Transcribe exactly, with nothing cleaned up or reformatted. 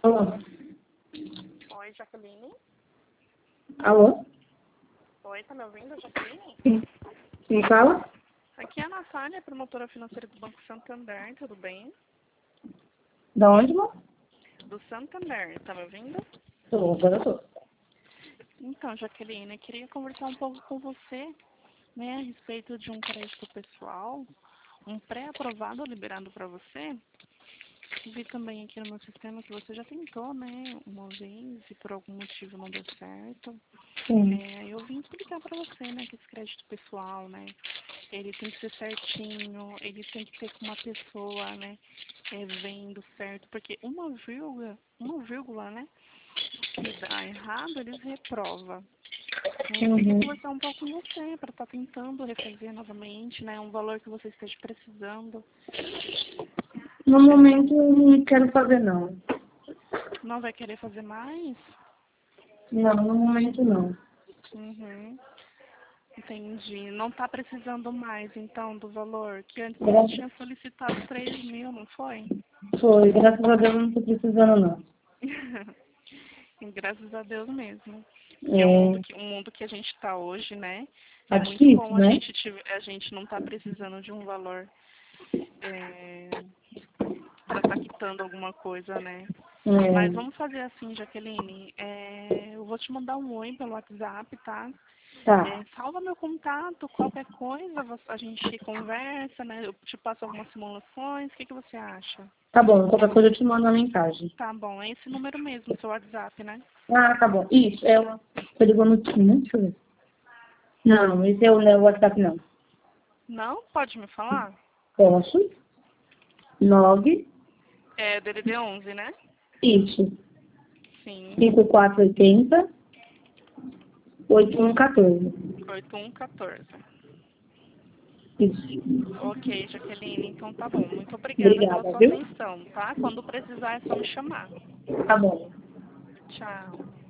Alô? Oi, Jaqueline? Alô? Oi, tá me ouvindo, Jaqueline? Sim. Quem fala? Aqui é a Natália, promotora financeira do Banco Santander, tudo bem? Da onde, mano? Do Santander, tá me ouvindo? Tô, agora eu tô. Então, Jaqueline, eu queria conversar um pouco com você, né, a respeito de um crédito pessoal, um pré-aprovado liberado para você. Vi também aqui no meu sistema que você já tentou, né, uma vez e por algum motivo não deu certo. Sim. É, eu vim explicar para você, né, que esse crédito pessoal, né, ele tem que ser certinho, ele tem que ter com uma pessoa, né, é, vendo certo, porque uma vírgula, uma vírgula, né, que dá errado, eles reprova. Eu queria Uhum. conversar um pouco com você, para estar tentando refazer novamente, né, um valor que você esteja precisando. No momento eu não quero fazer não. Não vai querer fazer mais? Não, no momento não. Uhum. Entendi. Não está precisando mais, então, do valor, que antes você Graças, tinha solicitado três mil, não foi? foi, graças a Deus eu não tô precisando não. E graças a Deus mesmo. Que é um mundo É, que, um mundo que a gente está hoje, né? tá É muito difícil, bom a né? gente, tive- a gente não estar precisando de um valor é, para estar quitando alguma coisa, né? Mas É, vamos fazer assim, Jaqueline. É, eu vou te mandar um oi pelo WhatsApp, tá? tá, É, salva meu contato, qualquer coisa, vo- a gente conversa, né? Eu te passo algumas simulações. O que, que você acha? tá bom, qualquer coisa eu te mando uma mensagem. Tá bom, é esse número mesmo, seu WhatsApp, né? Ah, tá bom. Isso, é o... Tô ligando aqui, né? Deixa eu ver. Não, esse é o, não é o WhatsApp não. Não? Pode me falar? Posso? Nove, É D D D onze, né? isso. Sim, Cinco quatro oito zero, oito um um quatro. oito um um quatro. Isso. Ok, Jaqueline, então tá bom. Muito obrigada pela Obrigada, sua viu? atenção, tá? Quando precisar é só me chamar. Tá bom. Tchau.